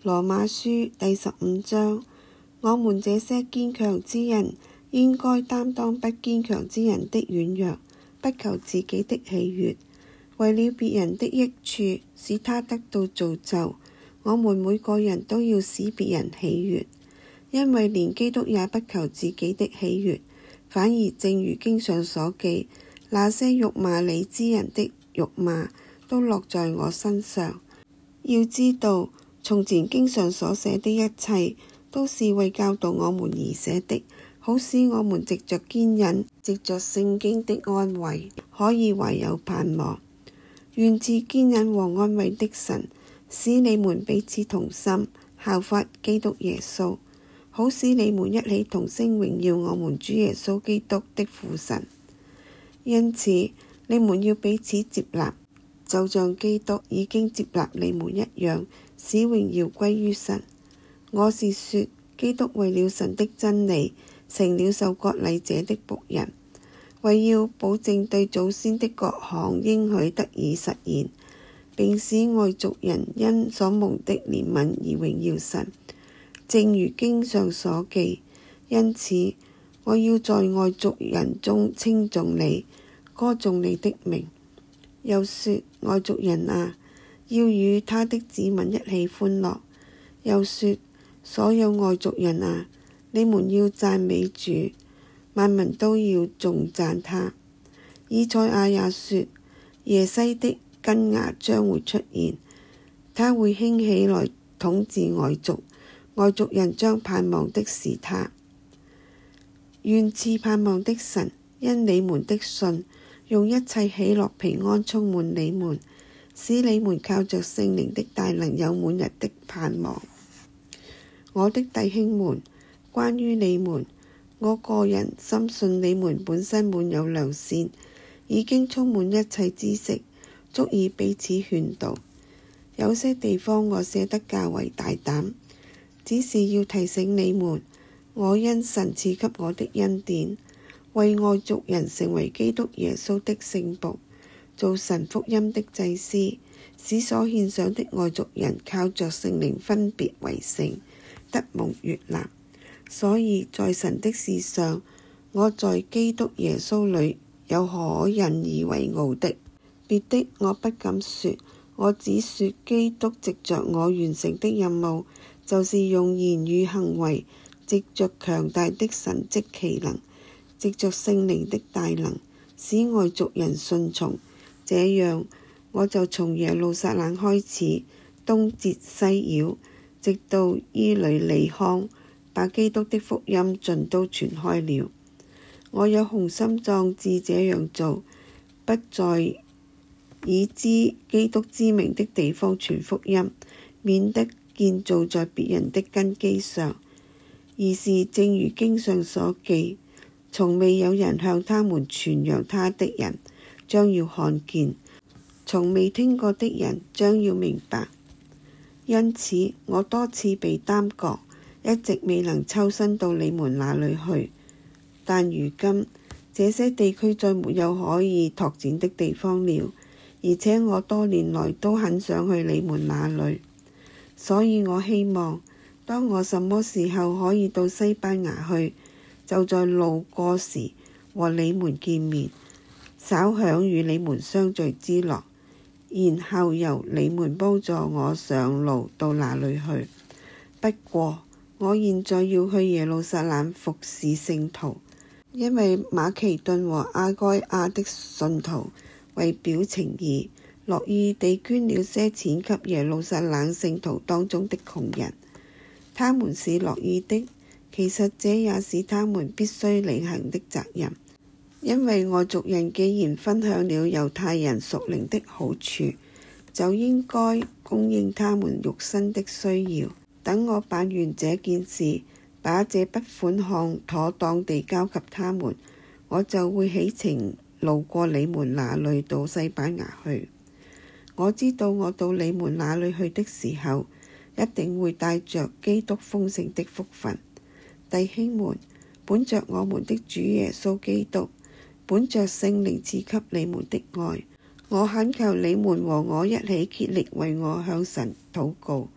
羅馬書第15章，我們這些堅強之人應該擔當不堅強之人的軟弱，不求自己的喜悅，為了別人的益處，使他得到造就。我們每個人都要使別人喜悅，因為連基督也不求自己的喜悅，反而正如經上所記，那些辱罵你之人的辱罵都落在我身上。要知道，從前經上所寫的一切，都是為教導我們而寫的，好使我們藉着堅忍，藉着聖經的安慰，可以懷有盼望。願賜堅忍和安慰的神，使你們彼此同心，效法基督耶穌，好使你們一起同聲榮耀我們主耶穌基督的父神。因此，你們要彼此接納，就像基督已經接納你們一樣，使榮耀歸於神。我是說，基督為了神的真理，成了受割禮者的僕人，為要保證對祖先的各項應許得以實現，並使外族人因所蒙的憐憫而榮耀神。正如經上所記，因此我要在外族人中稱頌你，歌頌你的名。又說，外族人啊，要與他的子民一起歡樂。又說，所有外族人啊，你們要讚美主，萬民都要頌讚他。以賽亞也說，耶西的根芽將會出現，他會興起來統治外族，外族人將盼望的是他。願賜盼望的神，因你們的信，用一切喜樂平安充滿你們，使你們靠着聖靈的大能有滿溢的盼望。我的弟兄們，關於你們，我個人深信你們本身滿有良善，已經充滿一切知識，足以彼此勸導。有些地方我寫得較為大膽，只是要提醒你們，我因神賜給我的恩典，為外族人成為基督耶穌的聖僕，做神福音的祭司，使所獻上的外族人靠着聖靈分別為聖，得蒙悅納。所以在神的事上，我在基督耶穌裏有可引以為傲的。別的我不敢說，我只說基督藉着我完成的任務，就是用言語行為，藉着強大的神蹟奇能，藉着聖靈的大能，使外族人順從。這樣，我就從耶路撒冷開始，東折西繞，直到伊呂尼康，把基督的福音盡都傳開了。我有雄心壯志這樣做，不在已知基督之名的地方傳福音，免得建造在別人的根基上，而是正如經上所記，從未有人向他們傳揚他的人將要看見，從未聽過的人將要明白。因此我多次被耽擱，一直未能抽身到你們那裏去。但如今這些地區再沒有可以拓展的地方了，而且我多年來都很想去你們那裏，所以我希望當我什麼時候可以到西班牙去，就在路過時和你們見面，稍享與你們相聚之樂，然後由你們幫助我上路到那裏去。不過我現在要去耶路撒冷服侍聖徒，因為馬其頓和亞該亞的信徒為表情義，樂意地捐了些錢給耶路撒冷聖徒當中的窮人。他們是樂意的，其實這也是他們必須履行的責任，因為外族人既然分享了猶太人屬靈的好處，就應該供應他們肉身的需要。等我辦完這件事，把這筆款項妥當地交給他們，我就會起程路過你們那裏到西班牙去。我知道我到你們那裏去的時候，一定會帶着基督豐盛的福分。弟兄們，本着我們的主耶穌基督，本着聖靈賜給你們的愛，我懇求你們和我一起竭力為我向神禱告，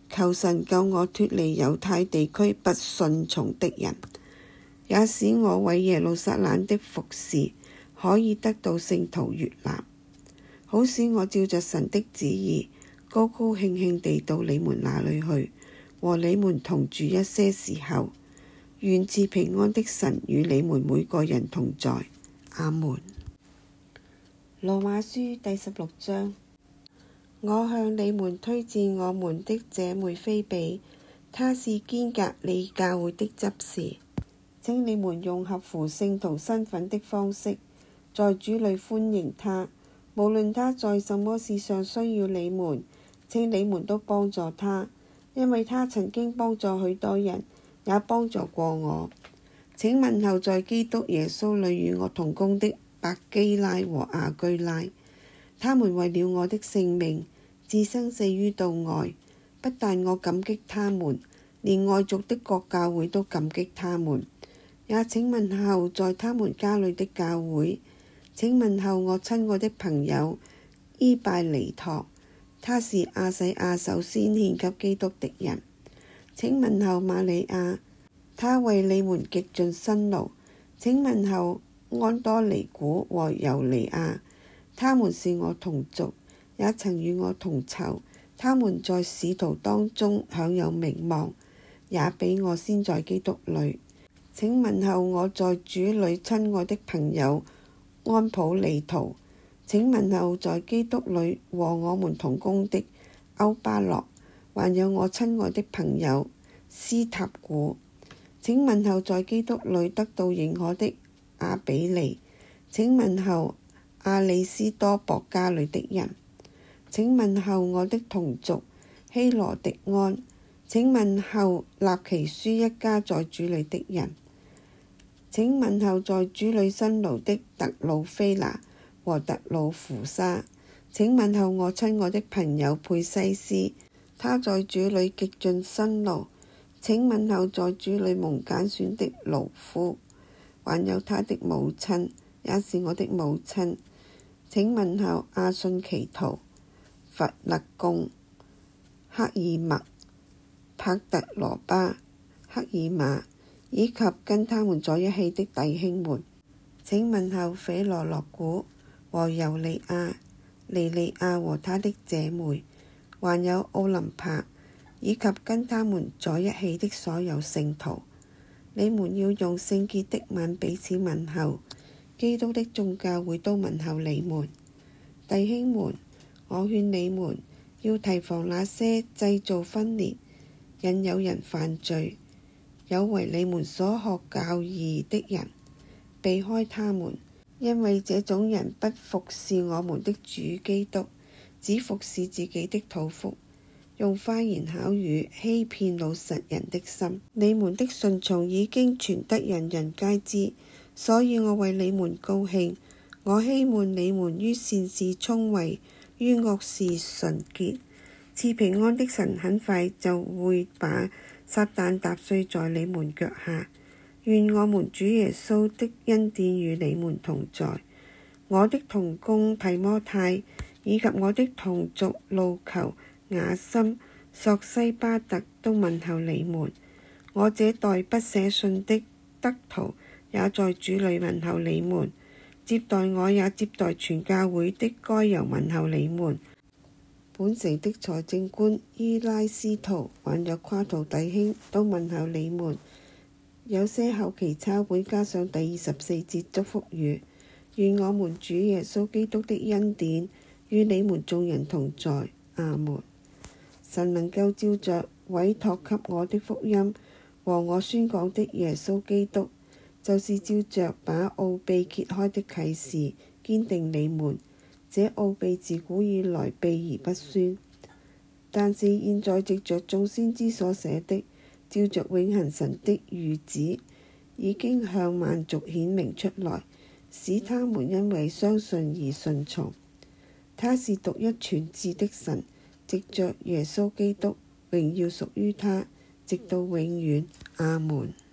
求神救我脫離猶太地區不順從的人，也使我為耶路撒冷的服事可以得到聖徒悅納，好使我照着神的旨意高高興興地到你們那裡去，和你們同住一些時候。願賜平安的神與你們每個人同在。阿門。羅馬書第16章。我向你們推薦我們的姐妹菲比，她是堅革哩教會的執事，請你們用合乎聖徒身份的方式，在主裡歡迎她。無論她在什麼事上需要你們，請你們都幫助她，因為她曾經幫助許多人，也幫助過我。請問候在基督耶穌裡與我同工的百基拉和亞居拉，他們為了我的性命，置生死於度外。不但我感激他們，連外族的各教會都感激他們。也請問候在他們家裡的教會。請問候我親愛的朋友伊拜尼托，他是亞細亞首先獻給基督的人。請問候瑪利亞，他為你們極盡辛勞。請問候安多尼古和尤尼亞，他們是我同族，也曾與我同囚。他們在使徒當中享有名望，也比我先在基督裡。請問候我在主裡親愛的朋友安普利圖。請問候在基督裡和我們同工的歐巴洛，還有我親愛的朋友斯塔古。請問候在基督裡得到認可的阿比利。請問候阿里斯多伯家裡的人。請問候我的同族希羅迪安。請問候納奇書一家在主裡的人。請問候在主裡辛勞的特魯菲拿和特魯芙沙。請問候我親愛的朋友佩西斯，他在主裡極盡辛勞。請問候在主裡蒙揀選的勞夫，還有他的母親，也是我的母親。請問候阿信奇圖、弗勒貢、克爾默、帕特羅巴、克爾瑪，以及跟他們在一起的弟兄們。請問候斐羅洛古和尤利亞、尼利亞和他的姐妹，還有奧林帕，以及跟他們在一起的所有聖徒。你們要用聖潔的吻彼此問候。基督的眾教會都問候你們。弟兄們，我勸你們要提防那些製造分裂、引誘人犯罪、有違你們所學教義的人，避開他們，因為這種人不服侍我們的主基督，只服侍自己的肚腹，用花言巧語欺騙老實人的心。你們的順從已經傳得人人皆知，所以我為你們高興。我希望你們於善事聰慧，於惡事純潔。賜平安的神很快就會把撒旦踏碎在你們腳下。願我們主耶穌的恩典與你們同在。我的同工提摩太以及我的同族路求、雅森、索西巴特都問候你們。我這代筆寫信的德圖也在主裡問候你們。接待我也接待全教會的該猶問候你們。本城的財政官伊拉斯圖還有夸圖弟兄都問候你們。有些後期抄本加上第24節祝福語。願我們主耶穌基督的恩典與你們眾人同在。阿門。神能夠照着委託給我的福音和我宣講的耶穌基督，就是照着把奧秘揭開的啟示，堅定你們。這奧秘自古以來秘而不宣，但是現在藉着眾先知所寫的，照着永恆神的諭旨，已經向萬族顯明出來，使他們因為相信而順從。他是獨一全智的神，藉着耶穌基督，榮耀屬於他，直到永遠。阿門。